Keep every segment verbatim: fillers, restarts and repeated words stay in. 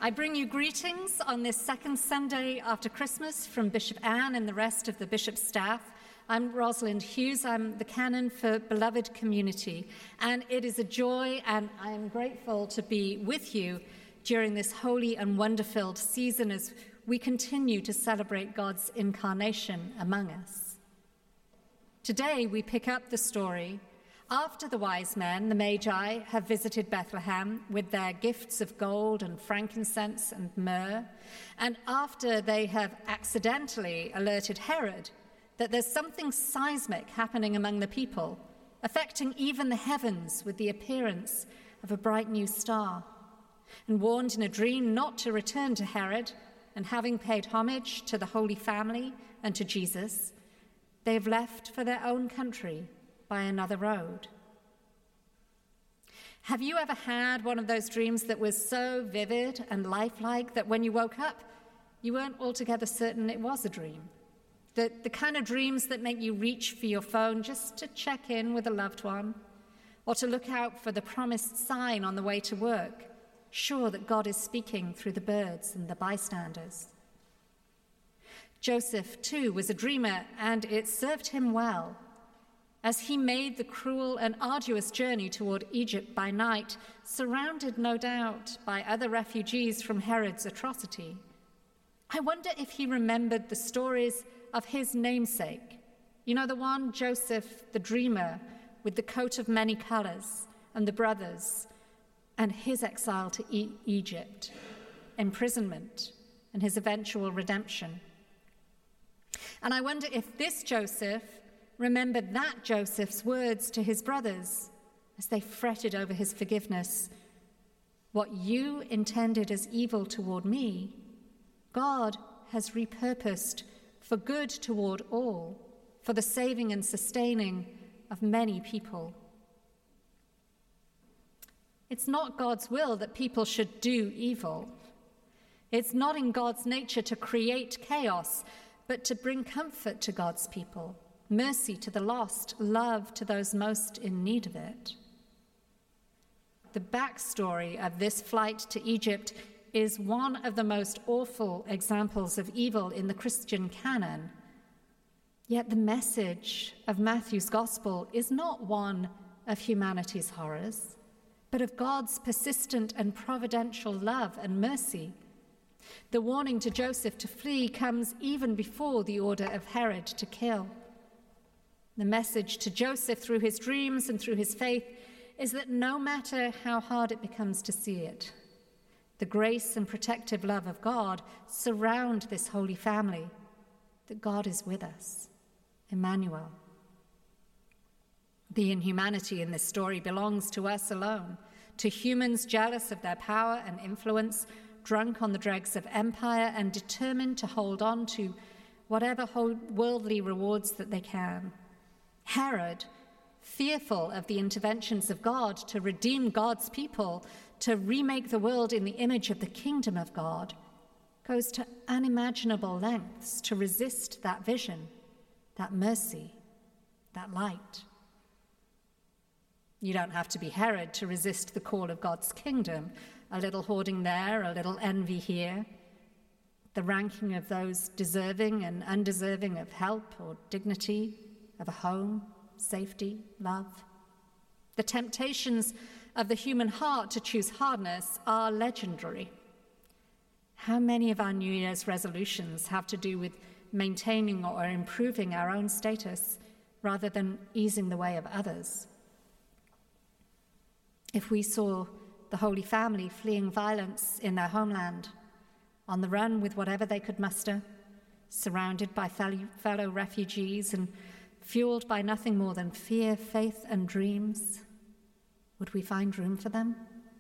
I bring you greetings on this second Sunday after Christmas from Bishop Anne and the rest of the bishop's staff. I'm Rosalind Hughes. I'm the canon for Beloved Community, and it is a joy and I'm grateful to be with you during this holy and wonder-filled season as we continue to celebrate God's incarnation among us. Today we pick up the story after the wise men, the Magi, have visited Bethlehem with their gifts of gold and frankincense and myrrh, and after they have accidentally alerted Herod that there's something seismic happening among the people, affecting even the heavens with the appearance of a bright new star, and warned in a dream not to return to Herod, and having paid homage to the Holy Family and to Jesus, they have left for their own country by another road. Have you ever had one of those dreams that was so vivid and lifelike that when you woke up, you weren't altogether certain it was a dream? The, the kind of dreams that make you reach for your phone just to check in with a loved one, or to look out for the promised sign on the way to work, sure that God is speaking through the birds and the bystanders. Joseph, too, was a dreamer, and it served him well. As he made the cruel and arduous journey toward Egypt by night, surrounded, no doubt, by other refugees from Herod's atrocity, I wonder if he remembered the stories of his namesake. You know, the one, Joseph, the dreamer, with the coat of many colors, and the brothers, and his exile to e- Egypt, imprisonment, and his eventual redemption. And I wonder if this Joseph remembered that Joseph's words to his brothers as they fretted over his forgiveness. What you intended as evil toward me, God has repurposed for good toward all, for the saving and sustaining of many people. It's not God's will that people should do evil. It's not in God's nature to create chaos, but to bring comfort to God's people, mercy to the lost, love to those most in need of it. The backstory of this flight to Egypt is one of the most awful examples of evil in the Christian canon. Yet the message of Matthew's gospel is not one of humanity's horrors, but of God's persistent and providential love and mercy. The warning to Joseph to flee comes even before the order of Herod to kill. The message to Joseph through his dreams and through his faith is that no matter how hard it becomes to see it, the grace and protective love of God surround this holy family, that God is with us, Emmanuel. The inhumanity in this story belongs to us alone, to humans jealous of their power and influence, drunk on the dregs of empire and determined to hold on to whatever worldly rewards that they can. Herod, fearful of the interventions of God to redeem God's people, to remake the world in the image of the kingdom of God, goes to unimaginable lengths to resist that vision, that mercy, that light. You don't have to be Herod to resist the call of God's kingdom. A little hoarding there, a little envy here, the ranking of those deserving and undeserving of help or dignity, of a home, safety, love. The temptations of the human heart to choose hardness are legendary. How many of our New Year's resolutions have to do with maintaining or improving our own status rather than easing the way of others? If we saw the Holy Family fleeing violence in their homeland, on the run with whatever they could muster, surrounded by fellow refugees and fueled by nothing more than fear, faith, and dreams, would we find room for them?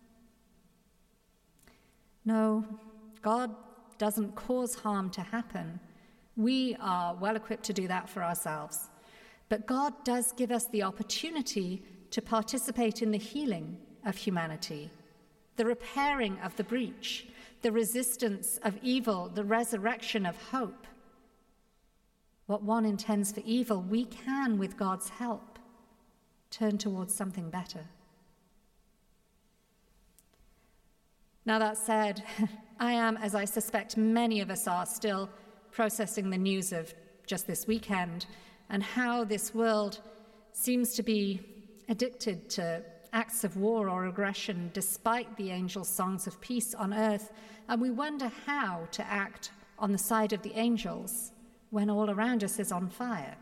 No, God doesn't cause harm to happen. We are well equipped to do that for ourselves. But God does give us the opportunity to participate in the healing of humanity, the repairing of the breach, the resistance of evil, the resurrection of hope. What one intends for evil, we can, with God's help, turn towards something better. Now, that said, I am, as I suspect many of us are, still processing the news of just this weekend and how this world seems to be addicted to acts of war or aggression despite the angels' songs of peace on earth, and we wonder how to act on the side of the angels when all around us is on fire.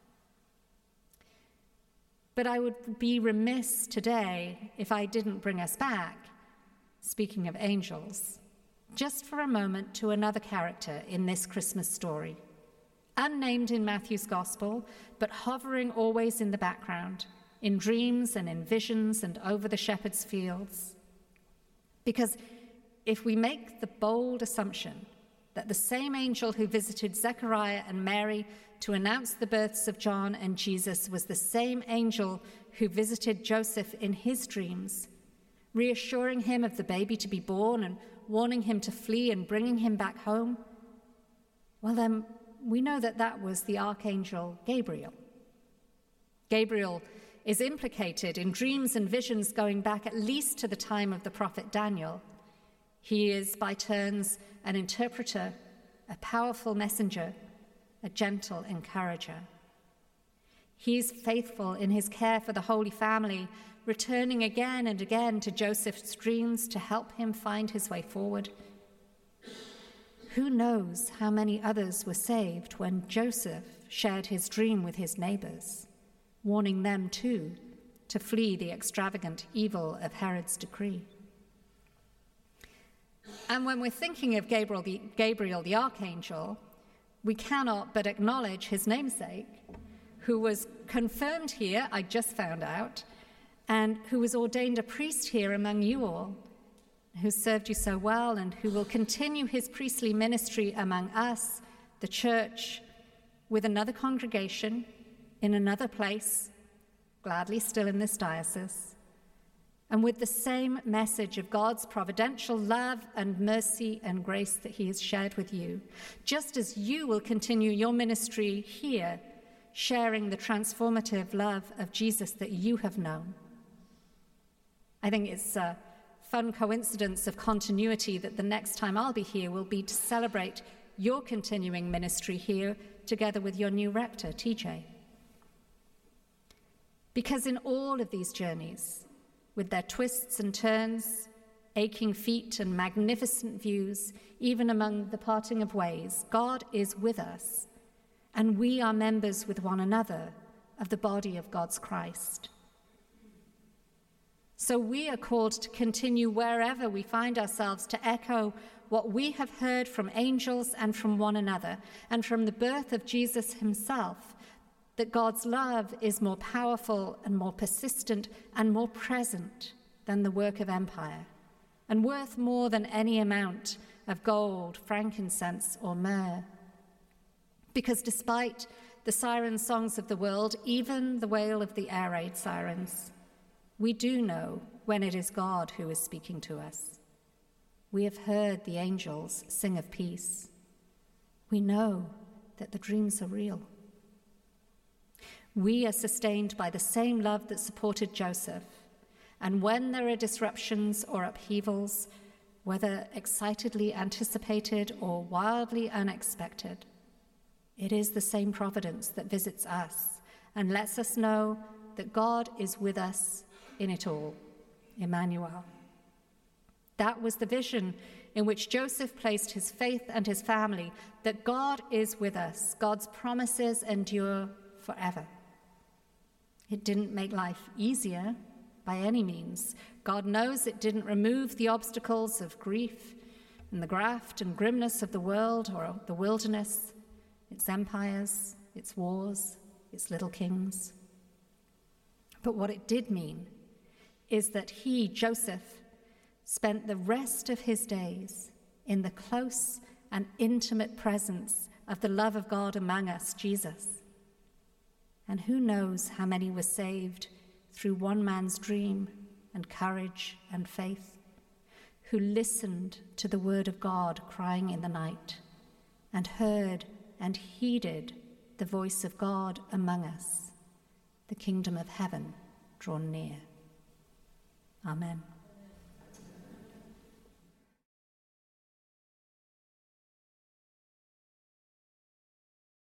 But I would be remiss today if I didn't bring us back, speaking of angels, just for a moment to another character in this Christmas story, unnamed in Matthew's Gospel, but hovering always in the background, in dreams and in visions and over the shepherd's fields. Because if we make the bold assumption that the same angel who visited Zechariah and Mary to announce the births of John and Jesus was the same angel who visited Joseph in his dreams, reassuring him of the baby to be born and warning him to flee and bringing him back home, well then, we know that that was the archangel Gabriel. Gabriel is implicated in dreams and visions going back at least to the time of the prophet Daniel. He is, by turns, an interpreter, a powerful messenger, a gentle encourager. He is faithful in his care for the Holy Family, returning again and again to Joseph's dreams to help him find his way forward. Who knows how many others were saved when Joseph shared his dream with his neighbors, warning them too to flee the extravagant evil of Herod's decree. And when we're thinking of Gabriel the, Gabriel the archangel, we cannot but acknowledge his namesake, who was confirmed here, I just found out, and who was ordained a priest here among you all, who served you so well and who will continue his priestly ministry among us, the church, with another congregation, in another place, gladly still in this diocese, and with the same message of God's providential love and mercy and grace that he has shared with you, just as you will continue your ministry here, sharing the transformative love of Jesus that you have known. I think it's a fun coincidence of continuity that the next time I'll be here will be to celebrate your continuing ministry here together with your new rector, T J. Because in all of these journeys, with their twists and turns, aching feet and magnificent views, even among the parting of ways, God is with us, and we are members with one another of the body of God's Christ. So we are called to continue wherever we find ourselves to echo what we have heard from angels and from one another, and from the birth of Jesus himself, that God's love is more powerful and more persistent and more present than the work of empire, and worth more than any amount of gold, frankincense, or myrrh. Because despite the siren songs of the world, even the wail of the air raid sirens, we do know when it is God who is speaking to us. We have heard the angels sing of peace. We know that the dreams are real. We are sustained by the same love that supported Joseph, and when there are disruptions or upheavals, whether excitedly anticipated or wildly unexpected, it is the same providence that visits us and lets us know that God is with us in it all, Emmanuel. That was the vision in which Joseph placed his faith and his family, that God is with us. God's promises endure forever. It didn't make life easier by any means. God knows it didn't remove the obstacles of grief and the graft and grimness of the world or the wilderness, its empires, its wars, its little kings. But what it did mean is that he, Joseph, spent the rest of his days in the close and intimate presence of the love of God among us, Jesus. And who knows how many were saved through one man's dream and courage and faith, who listened to the word of God crying in the night and heard and heeded the voice of God among us, the kingdom of heaven drawn near. Amen.